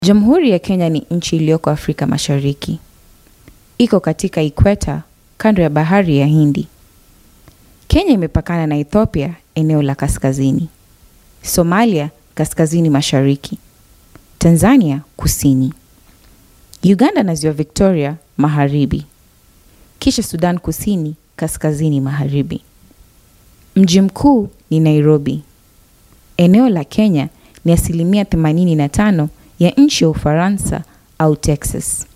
Jamhuri ya Kenya ni nchi iliyoko Afrika Mashariki. Iko katika ikweta kando ya bahari ya Hindi. Kenya imepakana na Ethiopia eneo la kaskazini, Somalia kaskazini mashariki, Tanzania kusini, Uganda na Ziwa Victoria magharibi, kisha Sudan Kusini kaskazini magharibi. Mji mkuu ni Nairobi. Eneo la Kenya ni 85% ya nchi ya Ufaransa au Texas.